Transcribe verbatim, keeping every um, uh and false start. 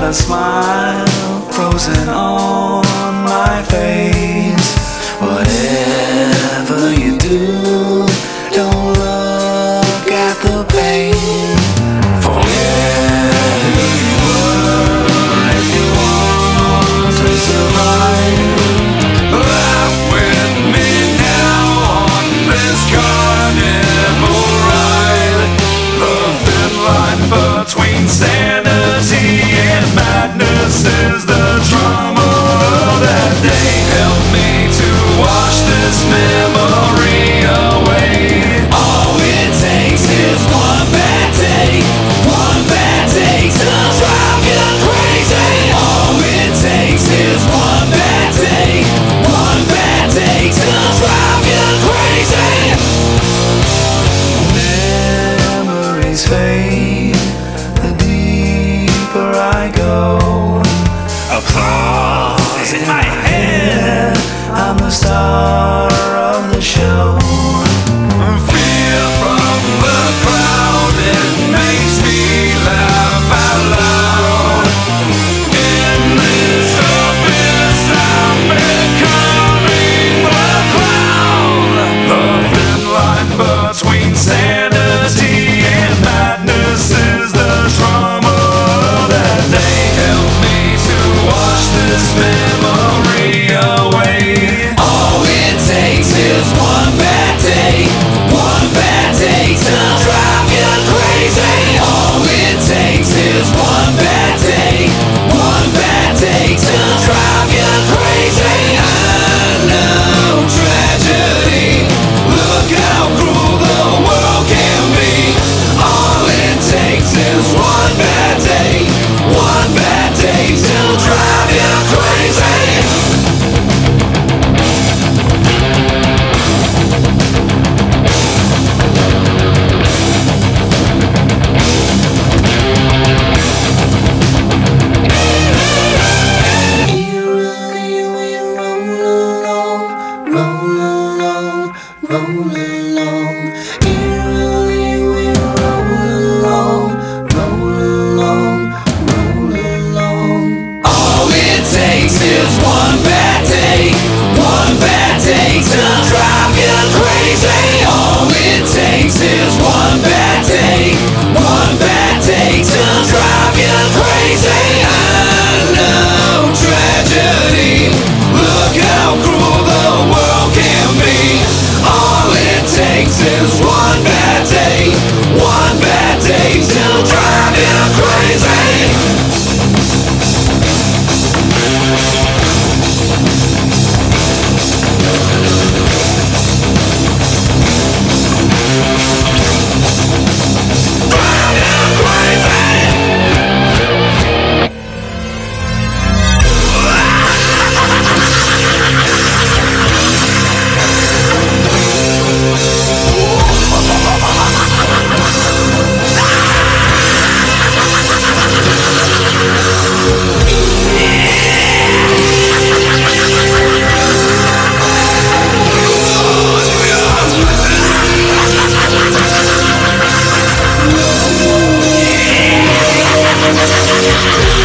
a smile frozen on my face. Whatever you do, don't look at the pain. Forget who you were if you want to survive. Laugh with me now on this carnival ride. The thin line between sanity and madness is the drama of that day. Help me to wash this memory away. All it takes is one bad day, one bad day to drive you crazy. All it takes is one bad day, one bad day to drive you crazy. Memories fade the deeper I go. Applause in my head, I'm the star of the show. Fear from the crowd, it makes me laugh out loud. In this abyss, I'm becoming the clown. The thin line between sanity and madness is the trauma that they help me to wash this memory away. All it takes is one bad day, one bad day to drive you crazy. All it takes is one bad day, one bad day to drive you crazy. I know tragedy, look how cruel the world can be. All it takes is one bad day, one bad day to drive you crazy. Roll along, roll along. Eerily we roll along, roll along, roll along. All it takes is one bad day, one bad day to drive you crazy. All it takes is one bad day, one bad day to drive you crazy. I know tragedy, look how cruel the world can be. All it takes is one bad day, one bad day to drive you crazy. Drive you crazy. Yeah.